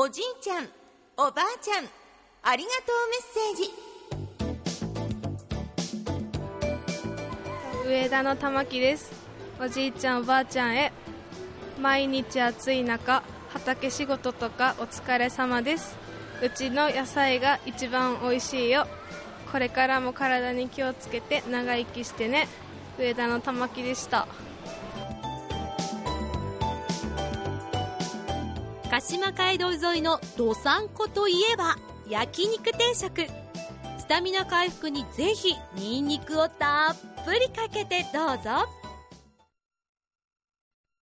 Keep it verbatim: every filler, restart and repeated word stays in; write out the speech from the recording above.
おじいちゃん、おばあちゃん、ありがとうメッセージ。 上田の玉木です。おじいちゃんおばあちゃんへ。毎日暑い中、畑仕事とかお疲れ様です。うちの野菜が一番おいしいよ。これからも体に気をつけて長生きしてね。上田の玉木でした。 鹿島街道沿いのどさんこといえば焼肉定食。スタミナ回復にぜひニンニクをたっぷりかけてどうぞ。